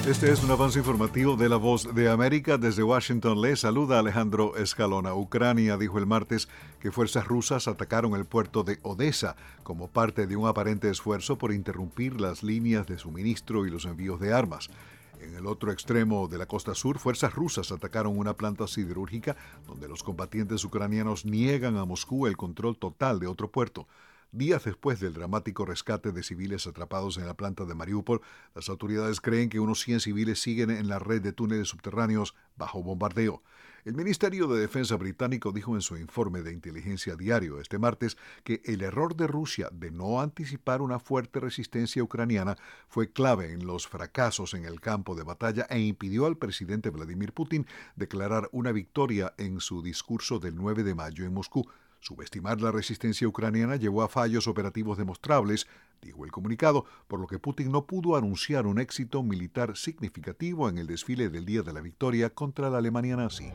Este es un avance informativo de La Voz de América. Desde Washington le saluda Alejandro Escalona. Ucrania dijo el martes que fuerzas rusas atacaron el puerto de Odesa como parte de un aparente esfuerzo por interrumpir las líneas de suministro y los envíos de armas. En el otro extremo de la costa sur, fuerzas rusas atacaron una planta siderúrgica donde los combatientes ucranianos niegan a Moscú el control total de otro puerto. Días después del dramático rescate de civiles atrapados en la planta de Mariupol, las autoridades creen que unos 100 civiles siguen en la red de túneles subterráneos bajo bombardeo. El Ministerio de Defensa británico dijo en su informe de inteligencia diario este martes que el error de Rusia de no anticipar una fuerte resistencia ucraniana fue clave en los fracasos en el campo de batalla e impidió al presidente Vladimir Putin declarar una victoria en su discurso del 9 de mayo en Moscú. Subestimar la resistencia ucraniana llevó a fallos operativos demostrables, dijo el comunicado, por lo que Putin no pudo anunciar un éxito militar significativo en el desfile del Día de la Victoria contra la Alemania nazi.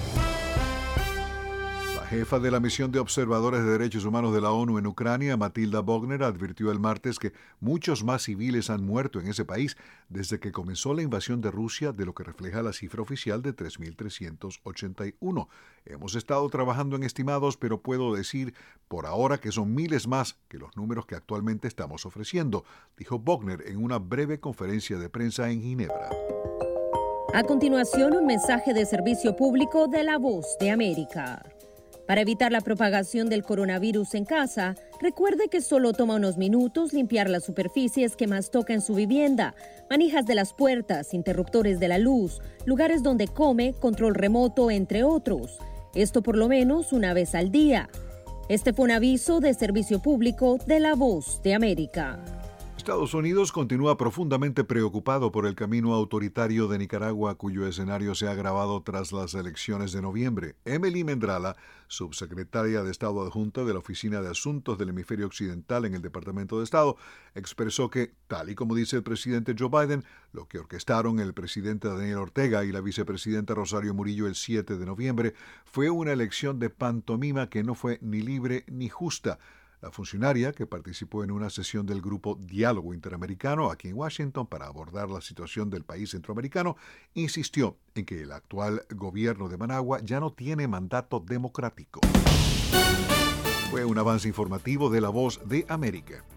La jefa de la misión de observadores de derechos humanos de la ONU en Ucrania, Matilda Bogner, advirtió el martes que muchos más civiles han muerto en ese país desde que comenzó la invasión de Rusia, de lo que refleja la cifra oficial de 3.381. Hemos estado trabajando en estimados, pero puedo decir por ahora que son miles más que los números que actualmente estamos ofreciendo, dijo Bogner en una breve conferencia de prensa en Ginebra. A continuación, un mensaje de servicio público de La Voz de América. Para evitar la propagación del coronavirus en casa, recuerde que solo toma unos minutos limpiar las superficies que más toca en su vivienda, manijas de las puertas, interruptores de la luz, lugares donde come, control remoto, entre otros. Esto por lo menos una vez al día. Este fue un aviso de servicio público de La Voz de América. Estados Unidos continúa profundamente preocupado por el camino autoritario de Nicaragua, cuyo escenario se ha agravado tras las elecciones de noviembre. Emily Mendrala, subsecretaria de Estado adjunta de la Oficina de Asuntos del Hemisferio Occidental en el Departamento de Estado, expresó que, tal y como dice el presidente Joe Biden, lo que orquestaron el presidente Daniel Ortega y la vicepresidenta Rosario Murillo el 7 de noviembre fue una elección de pantomima que no fue ni libre ni justa. La funcionaria, que participó en una sesión del grupo Diálogo Interamericano aquí en Washington para abordar la situación del país centroamericano, insistió en que el actual gobierno de Managua ya no tiene mandato democrático. Fue un avance informativo de La Voz de América.